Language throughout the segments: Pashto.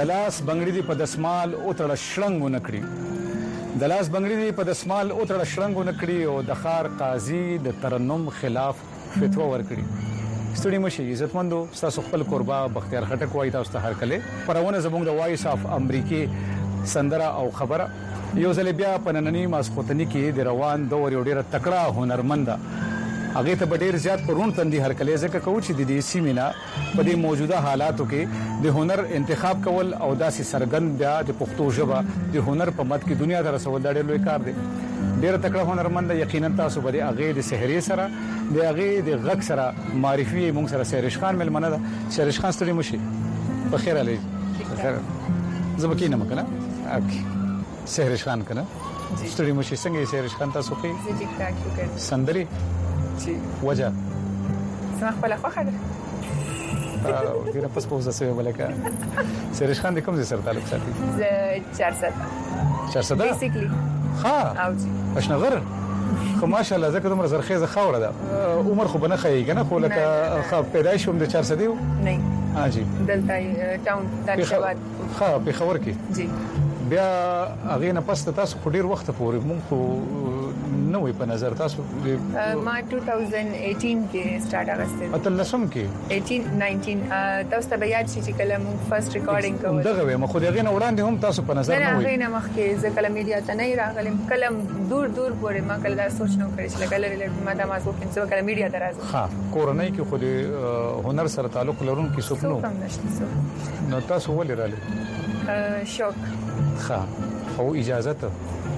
د لاس بنگړي دی په دسمال او تړ شړنګ نکړي د لاس بنگړي دی په دسمال او تړ شړنګ نکړي او د خار قاضي د ترنم خلاف فتوا ورکړي ستړي مشي عزتمندو تاسو خپل قربا بختیار خټک وای تاسو ته هر کله پرونه زموږ د وایس اف امریکای سندره او خبره یو ځل بیا پنننی ماسخوتنی کې د روان دور یو ډیره تکړه هنرمند هغه ته ډیر زیات پرون تندي هر کله ځکه کوم چې د دې سیمینا په دې موجوده حالاتو کې د هنر انتخاب کول او داسې سرګند بیا د پښتو ژبه د هنر په مد کې دنیا ته رسول دا ډیر لوی کار دی ډیر تکړه هنرمند یقینا تاسو به هغه د سحری سره د هغه د غک سره معرفي مونږ سره سیرش خان ملمنه ده سیرش خان ستړي مشي په خیر علي خیر زبکینه مکنه اوکي سیرش خان کنه ستړي مشي څنګه سیرش خان تاسو کې ټیک ټاک شکر سندري جی وجه سمح خپل خوخه ده ډیره پس پوزه سوی ولکه سیرش خان د کوم ځای سره تعلق ساتي 400 بیسیکلی ها او جی اشنغر خو ماشاءالله زکه دومره زرخیزه خوره ده عمر خو بنه خیږي نه خو لکه پیدایش هم د 400 دیو نه ها جی دلته ټاون دالشاباد ها په خبر کې جی بیا هغه نه پس تاسو خو ډیر وخت پورې مونږ خو نو په نظر تاسو ما 2018 کې سٹارټ اغسته اته لسم کې 18 19 تاسو ته یاد شي چې کله مونږ فرست ریکارډینګ کوو دغه مې خو دغه نه وړاندې هم تاسو په نظر نه وي هغه نه مخکې ځکه کله میډیا ته نه راغلم کلم دور پورې ما کله دا سوچ نه کړی چې کله ما دا ما سوچ چې کله میډیا ته راځم ها کورنۍ کې خو د هنر سره تعلق لرونکي سپنو کوم نشته نو تاسو ولې رااله شوق ها او اجازه ته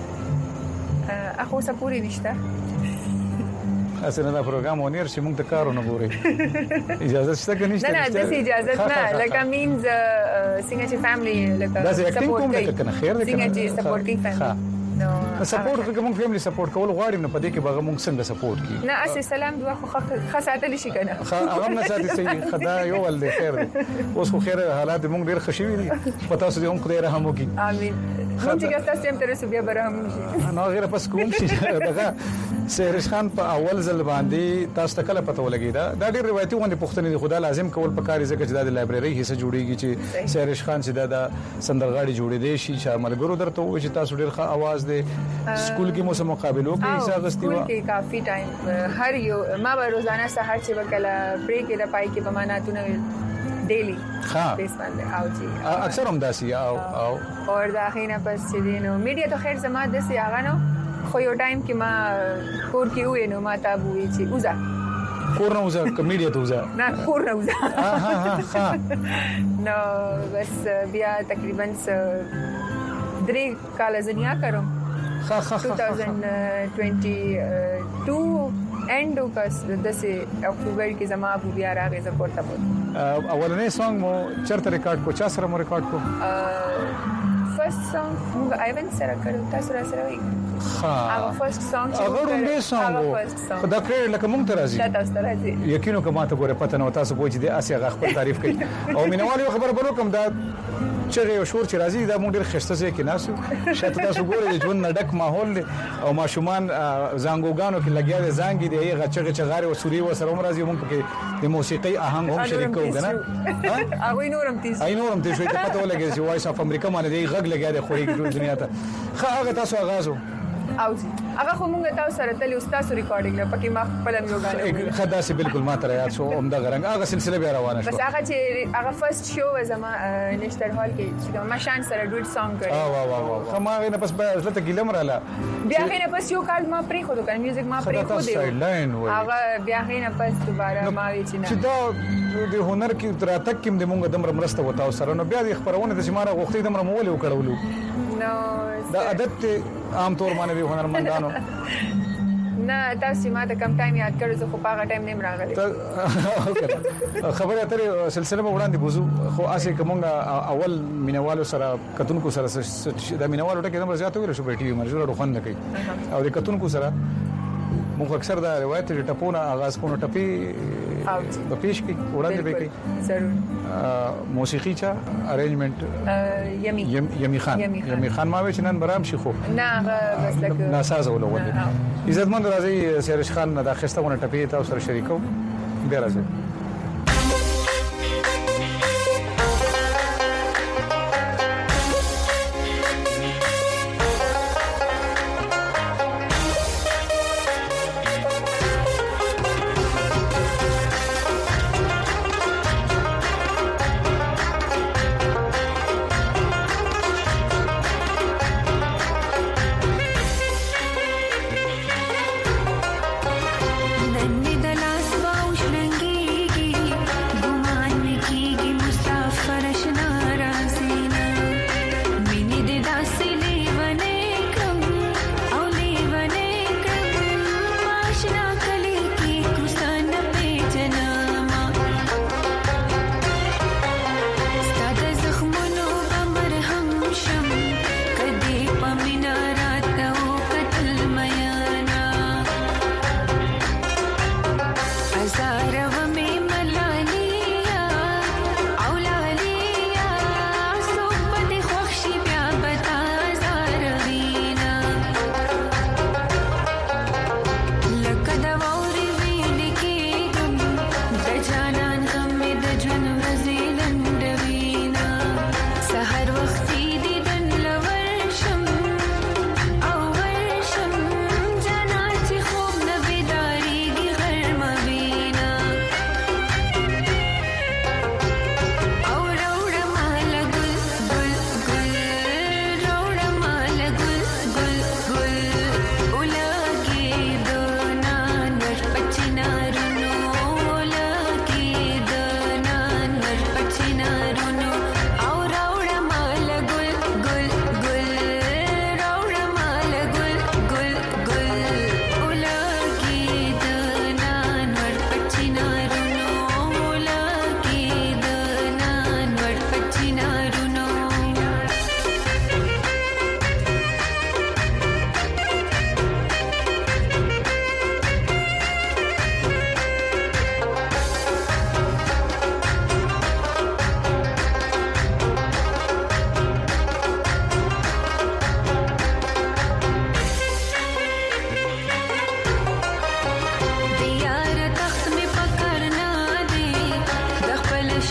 اخو سپوري نشته اسنه دا پروګرام ونیر چې موږ ته کارونه ګوري اجازه شته که نشته نه د اجازه نه لکه مینز څنګه چې فیملی لکه دا اکټینګ کوم لکه کنه خیر دی څنګه چې سپورټ کوي فیملی نو سپورټ کوي موږ فیملی سپورټ کول غواړو نه پدې کې به موږ څنګه سپورټ کوي نه اسی سلام دوه خو خاصاتل شي کنه هغه نه ساتي صحیح خدای یو ول دی خیر دی اوس خو خیر حالات موږ ډیر خوشي دي پتا اوس دې هم خدای رحم وکړي امين موږ چې تاسو هم تر اوسه بیا برهم شي نو غیر پس کوم شي دغه سیرش خان په اول ځل باندې تاسو ته کله پته ولګی دا ډیر روایتي غونډه پښتنې خدا لازم کول پکاري ځکه چې د لایبرری حصہ جوړیږي چې سیرش خان چې د سندرغاړي جوړې دي شي شامل ګرو درته و چې تاسو ډیر ښه आवाज دي سکول کې مو سم مقابلو کې حصہ غستې و سکول کې کافي ټایم هر یو ما به روزانه سحر چې وکړه بریک د پای کې په معنا تونه ډیلی ها بیس باندې او جی اکثر هم داسي او اور دا خینه پس چې دینو میډیا ته خیر زما د سي هغه نو خو یو ټایم کې ما کور کې وې نو ما ته وې چې اوزا کور نه اوزا کمیډیا ته اوزا نه کور نه اوزا ها نو بس بیا تقریبا 3 کال زنیا کوم 2022 اینڈ کس دسه اکتوبر کې زما ابو بیا راغی زه پورته بوت اولنې سانګ مو چرته ریکارډ کو چا سره مو ریکارډ کو فرست سانګ موږ ایونت سره کړو تاسو را سره وي هغه فرست سانګ چې هغه رومبه سانګ خدا کړ لکه مونږ ته راځي تاسو ته راځي یقینو کومه ته ګوره پته نو تاسو پوهی دي اسیا غ خپل تعریف کوي او مینوالو خبر بلو کوم دا چې یو شور چې راځي دا مونږ ډیر خسته ځای کې ناسو شاته تاسو ګوره د ژوند نډک ماحول او ماشومان زنګوګانو کې لګیا دي زنګ دي هغه چغاري او سوري و سره مرزي مونږ کې د موسیقي آهنګ هم شریک کوو کنه هغه نورم تیز شوي ته پته ولګي چې وایس اف امریکا باندې دی غږ لګیا دی خوري دنیا ته هغه تاسو آغازو او جی هغه خو مونږ تاسو سره تل استاد ریکارډینګ نه پکې ما خپل یو غاڼه خدا سي بالکل ما تر یاد شو عمده غرنګ هغه سلسله بیا روانه شو بس هغه چې هغه فرست شو زما نشتر هال کې چې ما شان سره ډوټ سانګ کړی واه خماغه نه بس ځلته ګلم رااله بیا غینه پس یو کال ما پری خو د میوزیک ما پری خو دی هغه بیا غینه پس دوباره ما وی چې دا د هنر کې تراتک کې د مونږ دمر مرسته وتاو سره نو بیا د خبرونه د شماره غوښتي دمر مول وکړولو نو دا عادت عام طور باندې هنرمندانو نه تاسو ما ته کم ټایم یاد کړو زه خو په هغه ټایم نیم راغلی خبره اترې سلسله به وړاندې بوزو خو اسې کومه اول مینوالو سره کتونکو سره د مینوالو ټکي دمر زیات ویل شو په ټي وي مرجو روخن نه کوي او د کتونکو سره موږ اکثر دا روایت چې ټپونه آغاز کوو ټپي په پیش کې وړاندې به کوي ضرور موسیقي چا ارینجمنت یمی خان ما وی چې نن برام شي خو نه بس لکه ناساز ولول عزتمند راځي سیرش خان دا خستهونه ټپي تاسو سره شریکو بیا راځي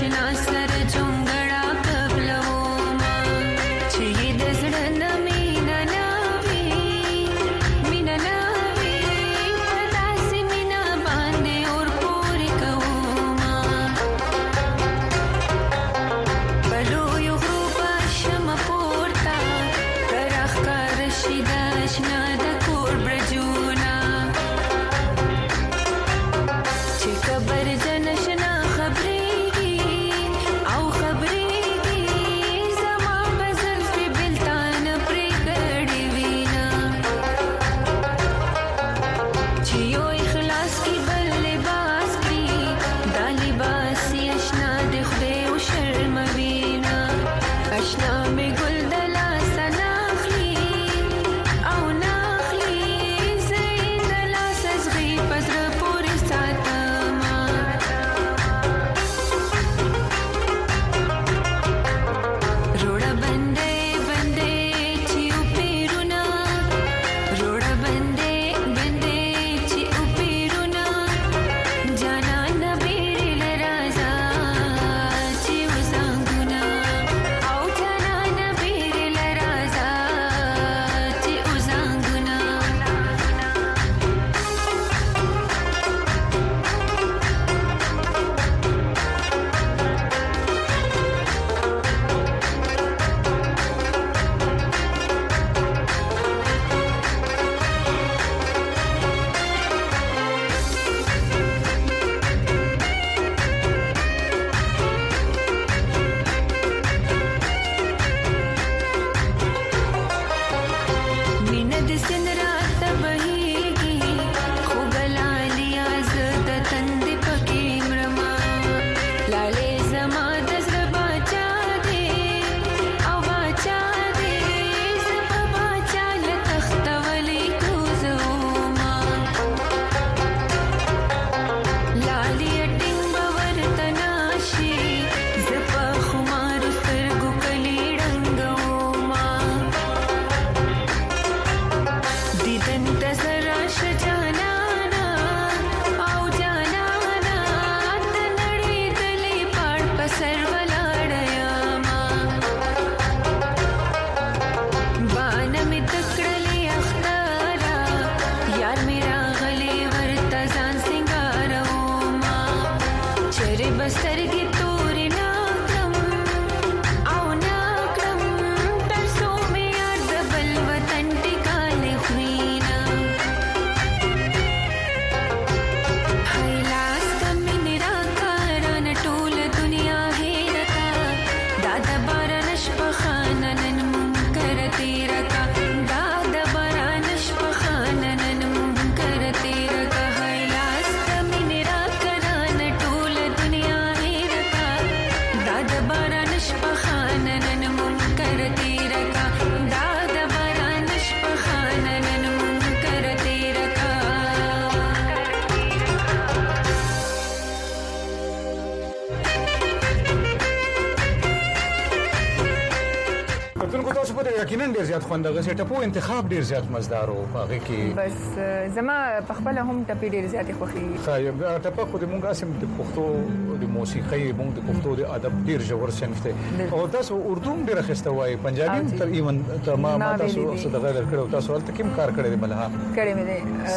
یقینا ډیر زیات خوندغه سي ټپو انتخاب ډیر زیات مزدار او هغه کې بس زما په خپل هم ټپې ډیر زیات خوخي خایب ټپه خو د مونږه سم د پښتو د موسیقي مونږ د پښتو د ادب ډیر ژور صنف ته او تاسو اردو ډیر خسته وای پنجابي تر ایون تمام تاسو صدقه درکړو تاسو ولته کوم کار کړی دی ملها کړی مې دی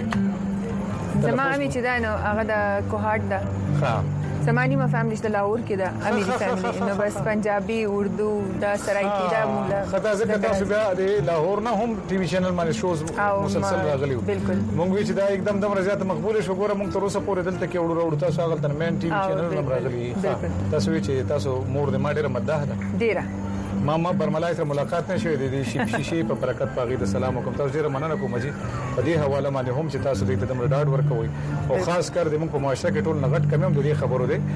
سرنګي زما امي چې دا نو هغه د کوهاټ دا ها زمانی ما فیملی د لاهور کې دا امي فیملی نو بس پنجابي اردو دا سرایکی دا مولا خدای زکه تاسو بیا د لاهور نه هم ټي وي چینل باندې شوز مسلسل راغلی بالکل مونږ وی چې دا एकदम دم رضایت مقبول شو ګوره مونږ تر اوسه پورې دلته کې وړو تاسو هغه تر مین ټي وي چینل هم راغلی تاسو وی چې تاسو مور د ما ډیره مداح ده ډیره ما برملای سره ملاقات نشوي د دې شیشې په برکت پاغي د سلام وکم تاسو ډیره مننه کوم جی په دې حواله باندې هم چې تاسو دې ته د ډاډ ورکوي او خاص کر د موږ په معاشره کې ټول نغټ کمی هم د دې خبرو ده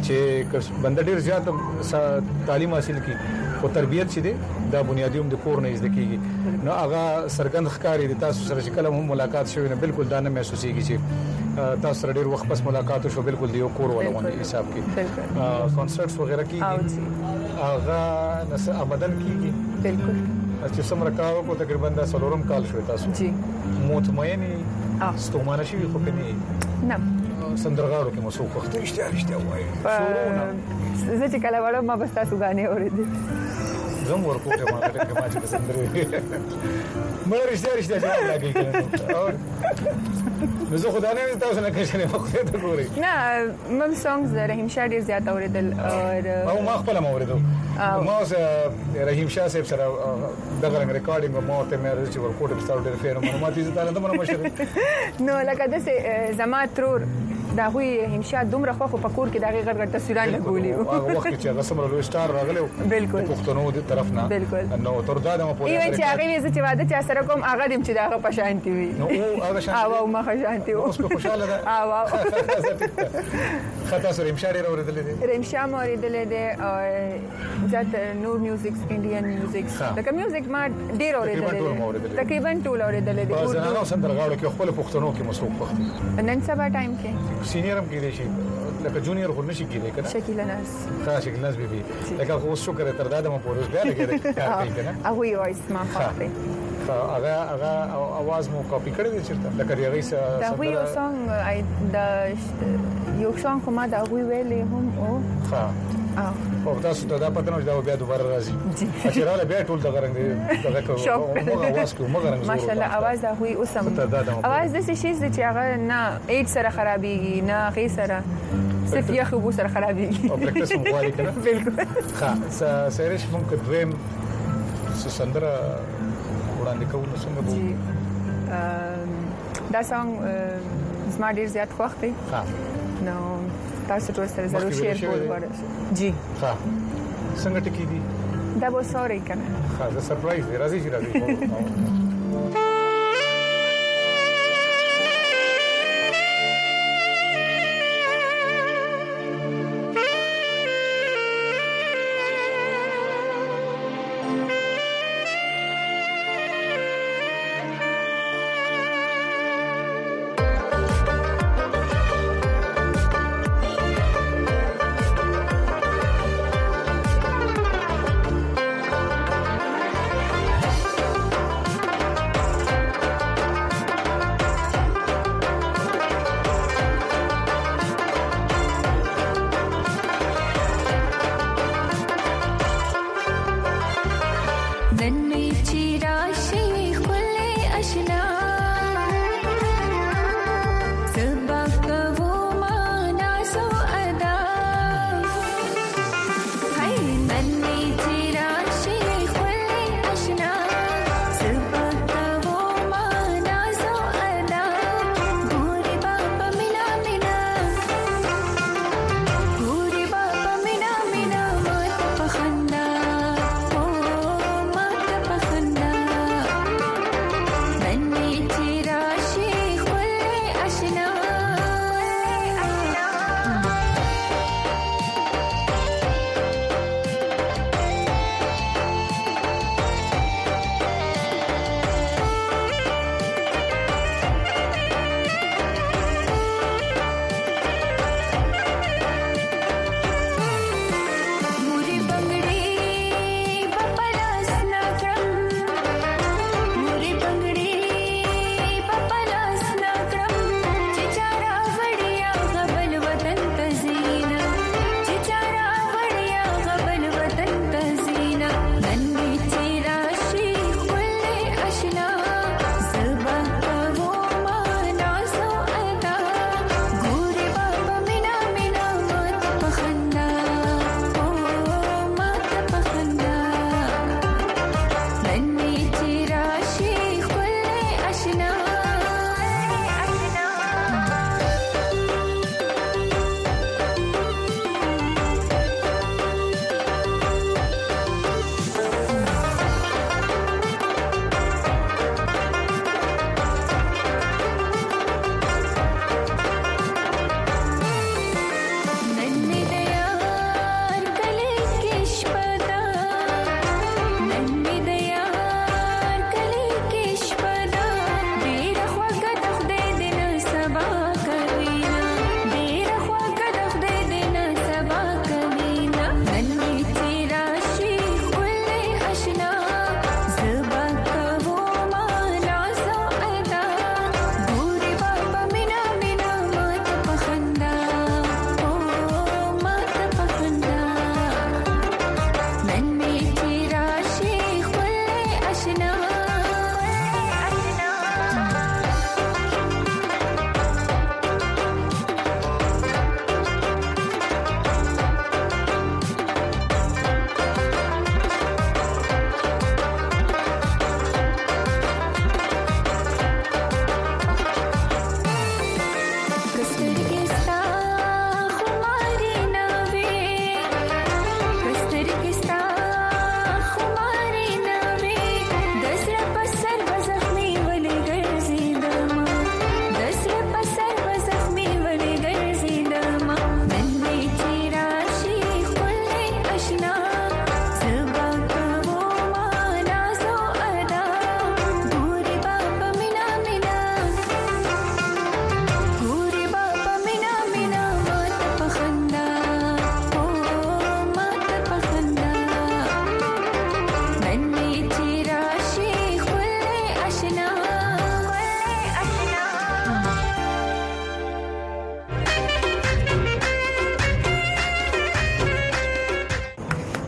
چې بنده ډیر زیات تعلیم حاصل کی او تربیت شې ده دا بنیادی هم د کور نه زده کیږي نو هغه سرګند ښکاری د تاسو سره چې کله هم ملاقات شوی نه بالکل دا نه محسوسيږي چې تاسو سره ډیر وخت پس ملاقات شو بالکل دی کور ولونه حساب کې کنسرټس وغیرہ کیږي هغه نس ابدن کیږي بالکل چې سمره کارو کو تقریبا د سلورم کال شو تاسو جی مطمئنی ستومانه شي خو کني نه سندرغاړو کې مسوق وخت رښتیا وایي شروع زه چې کله وړم ما بس تاسو غانې اورېدل زم ورکوټه ما ته کې ما چې سندرې مړ رښتیا جواب راګي کړو زه خدای نه تاسو نه کښنه وخت ته ګوري نه مم سانګز رحیم شاه ډیر زیات اوریدل او ما خپل ما اوریدل ما رحیم شاه صاحب سره دغه رنګ ریکارډینګ مو ته مې چې ورکوټه په ستاره ډیر فیر معلومات دي ته نه مشه نو لکه د زما ترور دا وی همشا دومره خو په کور کې دغه غړ تصویران لګولي هغه وخت چې هغه سمره لوی سٹار راغلی بالکل پښتنو د طرف نه نو تر دا د پولیس چې هغه چې واده چا سره کوم هغه دیم چې دغه په شانتي وي نو هغه شانتي او ما شانتي اوس په خوشاله ده خطا سره همشا ډیر اوریدل دي همشا مو اوریدل دي او ذات نور میوزیک انډین میوزیک لکه میوزیک ما ډیر اوریدل دي تقریبا ټول اوریدل دي او زنانو سندرغاړو کې خپل پښتنو کې مسوق وخت نن سبا ټایم کې سینیرم کې دي شي لکه جونیئر خو نشي کېدای کنه شکیل ناس شکیل ناس به لکه خو شکر تر دا د مو پورس بیا لګیږي کنه هغه یو اسما خاطر هغه आवाज مو کاپی کړی دی چیرته لکه یغې سره دا یو سانګ دا یو سانګ کومه دا ویلې هم او او تاسو ته دا پته نه دا بیا دوباره راځي چې رااله بیا ټول دغه رنګ دغه موږ आवाज کوو موږ رنګ ماشاء الله आवाज دا وی اوسم आवाज د څه شي چې هغه نه ایډ سره خرابېږي نه غي سره صرف یخ وبو سره خرابېږي او پریکټس مو غواړي کنه بالکل ها سریش ممکن دویم سندره وړاندې کوو څنګه وو دا سانګ زما ډیر زیات خوښ دی ها نو تاسو ټول سره ضرور شیر کوئ جی ها څنګه ټکی دي دا به سوري کنه ها دا سرپرایز دی راځي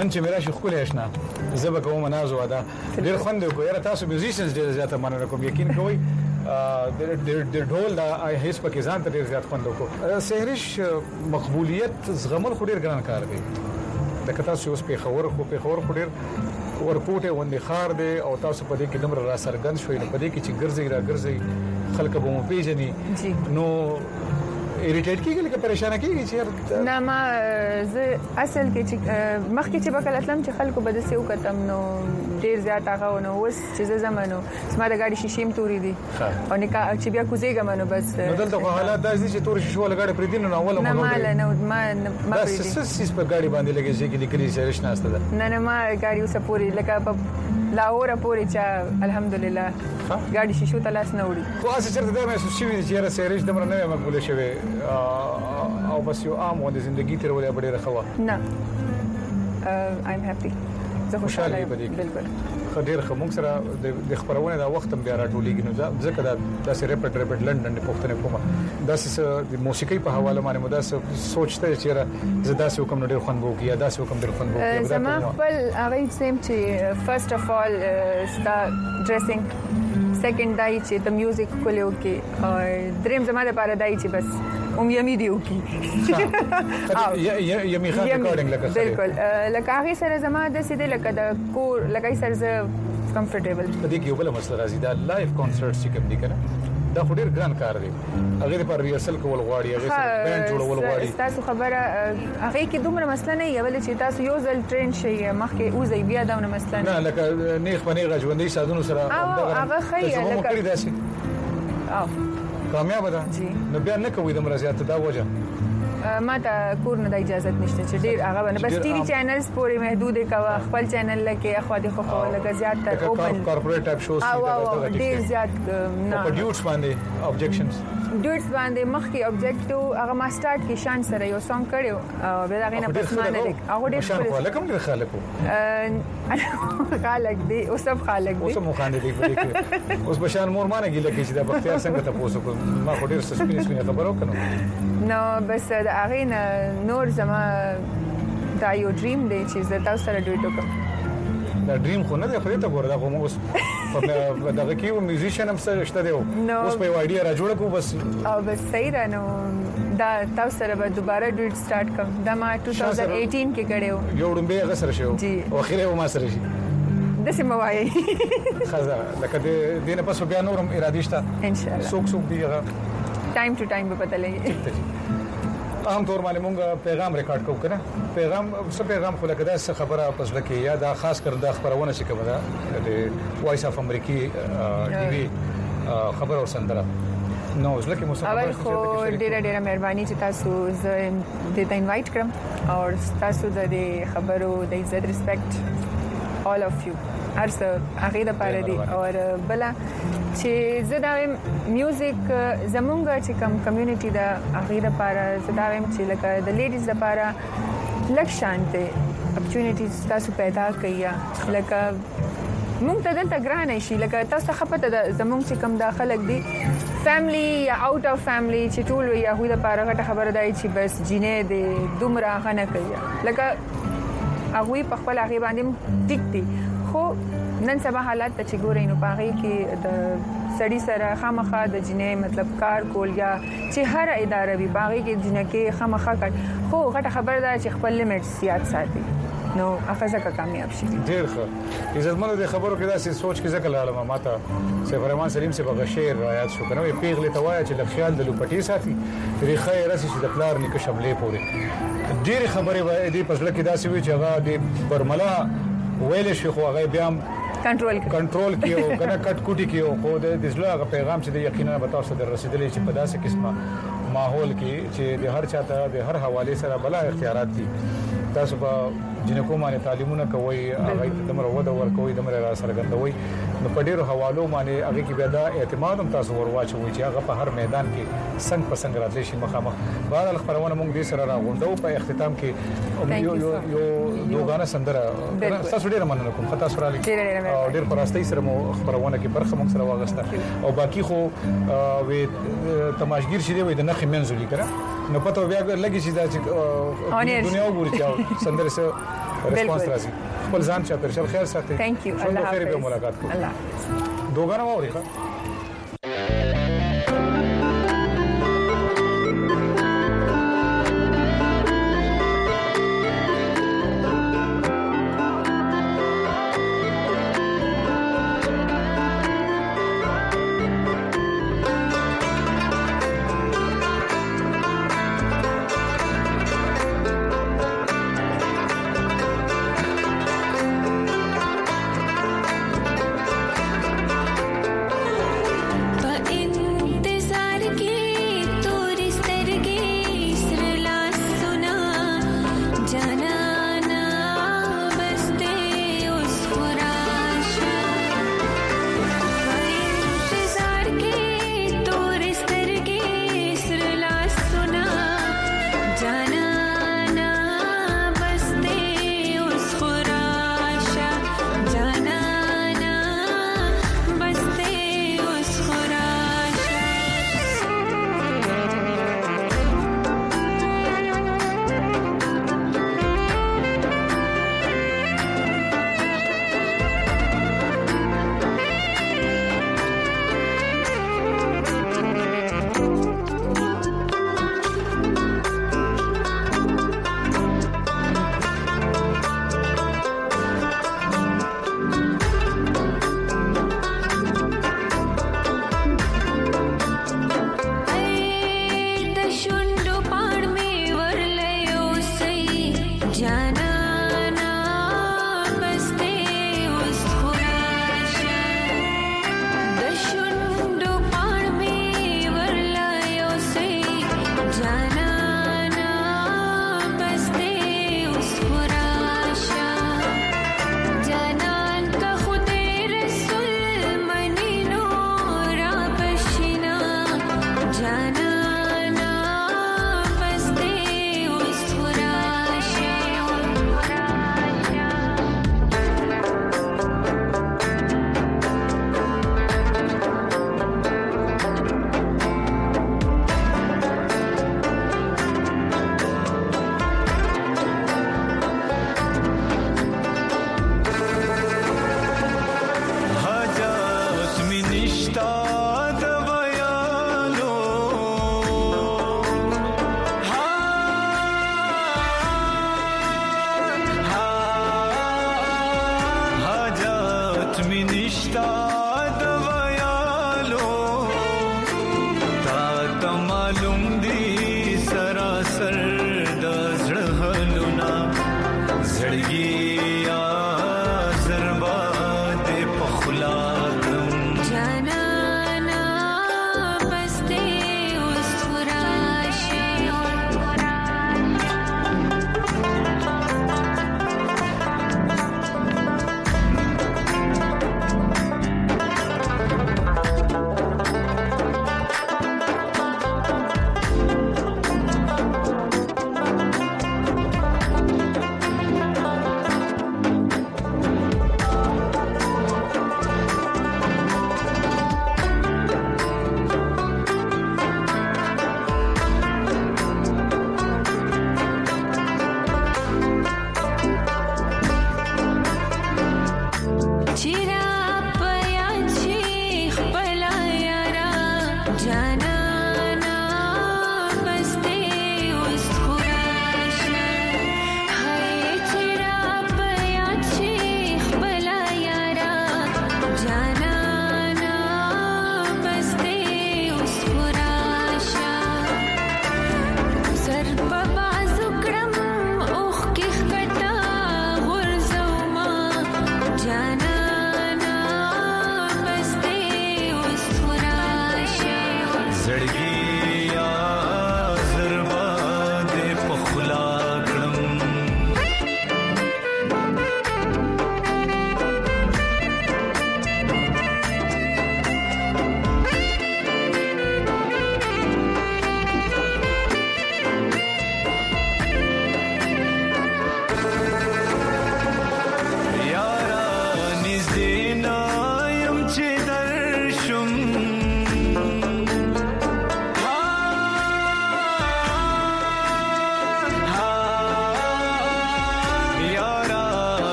نن چې میرا شي خپل آشنا زبه کوم ناز واده ډیر خوند کو یاره تاسو میوزیشنز ډیر زیاته مننه کوم یقین کوئ د ډول دا هیڅ پکې ځان ته ډیر زیات خوند کو سهرش مقبولیت زغمل خو ډیر ګران کار دی د کتا اوس په خور خو ډیر ورکوټه وندې خار دی او تاسو په دې کې دمر را سرګند شوي په دې کې چې ګرځي خلک به مو پیژني نو ایریټیټ کیږي لکه پریشان کیږي چې نه ما زه اصل کې چې مخکې چې بکل اتلم چې خلکو بده سیو کتم نو ډیر زیات هغه نو اوس چې زمانو سما د گاډي شیشیم توري دي او نکا چې بیا کوزیګم نو بس نو دلته حالات داسې چې توري شیشو له گاډي پرې دین نو اوله نه ما پرې دي سس په گاډي باندې لګي چې لیکلي سرش نه استده نه ما گاډي اوسه پوری لکه په لاهور پوری چې الحمدلله گاډي شیشو تلاس نه وړي خو اساس چرته دا مې شي چې سرش دمر نه مقبول شوی او بس یو عام د ژوندۍ تیرولې ډېره خوا نه I'm happy زه خوشاله یم بالکل خډیر خمون سره د خبرونه دا وخت هم بیا راټولېږي نو ځکه دا داسې ریپټ لندن د پښتنې کومه داسې د موسیقي په حواله باندې مداسه سوچته چې زه داسې حکم ډېر خوند وکي یا داسې حکم ډېر خوند وکي زما خپل هغه سیم چې فرست اف اول ستا ډریسینګ سیکنډ دای چې د میوزیک کولیو کې او دریم زما د پاره دای چې بس یمي دیو کی یمي خان ریکارډینګ لکه بالکل لکه هغه سره زما د سیده لکه د کور لکه سره ز کمفورټیبل په دې کې یو بل مسله راځي دا لایف کانسرټ چې کوم دي کنه دا خو ډیر ګران کار دی هغه لپاره ریهرسل کول غواړي هغه سره بینډ جوړول غواړي تاسو خبره هغه کې دومره مسله نه یو چې تاسو یو ځل ټرین شي مخکې اوځي بیا دا مسله نه لکه نیخ باندې غژوندۍ سازونو سره هغه خی لکه کامیاب ده نو بیا نه کوي د مرزيات دا وجه ما ته کور نه د اجازه نشته چې ډیر هغه باندې بس ټي وي چینلز پورې محدود کوا خپل چینل لکه اخوا دي خو لکه زیات تر اوپن کارپوریټ ټایپ شوز او ډیر زیات نه پروډوس باندې ابجیکشنز ډیټس باندې مخکې ابجیکټیو هغه ما سٹارټ کې شان سره یو سانګ کړو او بیا هغه نه پس مانه لیک هغه ډیر شان خلک هم خلکو خالق دی او سب خالق دی اوس مو خان دی اوس بشان مور مانه ګیله کې چې د بختیار څنګه تاسو کو ما خو ډیر سسپینس مې خبرو کنه نو بس هغه نه نور زما دا یو ډریم دی چې زه تاسو سره ډویټ وکړم دا ډریم خو نه دی خو ته ګوره دا کوم اوس په دغه کې یو میوزیشن هم سره شته دی اوس په وایډیا را جوړ کو بس او بس صحیح را نو دا تاسو سره به دوباره ډویټ سٹارټ کوم دا ما 2018 کې کړو یو ډمبه غسر شو او اخیره ما سره شي د سیمه وایي خزه لکه دینه پس بیا نورم ارادي شته ان شاء الله سوک دی هغه ټایم ټو ټایم به پته لګي عام طور باندې مونږ پیغام ریکارډ کوو کنه پیغام خو لکه دا څه خبره پس لکه یا دا خاص کر دا خبرونه چې کومه ده د وایس اف امریکي ټي وي خبر او سندره نو ځکه مو اول خو ډیره مهرباني چې تاسو زه دې ته انوایټ کړم او تاسو د خبرو د عزت ریسپیکټ all of you ارسه هغه د پاره دي او بل چې زه دا میوزیک زمونږ چې کوم کمیونټي دا هغه د پاره زه دا چې لکه د لیډیز د پاره لک شانته اپورچونټیز تاسو پیدا کړئ لکه مونږ ته دلته ګران شي لکه تاسو خپته د زمونږ چې کوم داخلك دي فیملی یا اوټ اف فیملی چې ټول وي هغه د پاره غټه خبره دی چې بس جینې دې دومره غنه کوي لکه هغه په خپل هغه باندې ټیک دي خو نن سبا حالات ته چې ګورئ نو پاره کې د سړی سره خامخا د جنې مطلب کار کول یا چې هر اداره وي پاره کې جنې کې خامخا کړ خو غټه خبر ده چې خپل لیمټس یاد ساتي نو هغه ځکه کامیاب شي ډیر ښه عزتمنو د خبرو کې دا سوچ کې ځکه لاله ماته سیف رحمان سلیم سے بغیر شعر یاد شو کنه پیغله توایا چې د خیال د لوپټي ساتي ریخه راسي چې د پلار نک شملې پورې ډیر خبره وای دی پسله کې دا سوي چې هغه د برملا ویل شي خو هغه بیا کنټرول کیو کنه کټ کوټي کیو خو د دزله هغه پیغام چې یقینا به تاسو در رسیدلې چې په داسې قسمه ماحول کې چې د هر چاته د هر حواله سره بلا اختیارات دي تاسو په جنکو باندې تعلیمونه کوي هغه دمر وده ور کوي دمر را سرګندوي نو په ډیرو حوالو باندې هغه کې بیا دا اعتماد هم تاسو ورواچوي چې هغه په هر میدان کې څنګه په څنګه راځي شي مخامخ بهر خبرونه موږ دې سره راغونډو په اختتام کې یو دوغانه سندره تاسو ډیره مننه کوم تاسو سره لیکي او ډیر پراستۍ سره مو خبرونه کې برخه موږ سره واغسته او باقی خو وی تماشګیر شې وي د نخ منځو لیکره نو پته بیا لګی چې دا چې دنیا وګوري چې سندره سره ریسپانس راځي. خپل ځان چا پرشل خیر ساتي. ثانک یو. الله خیر به حافظ. ملاقات کوو. الله حافظ. دوغانه ووري ښه.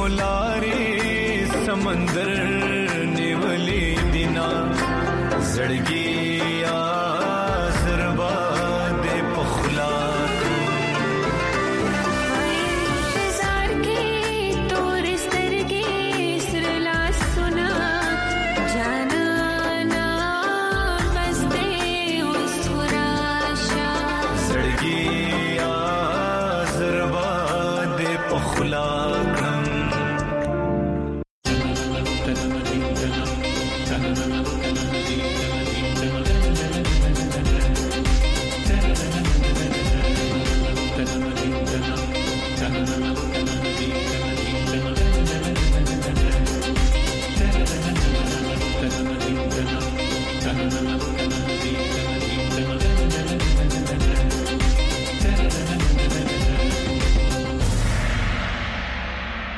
لارې سمندر نیولې دینا زړګي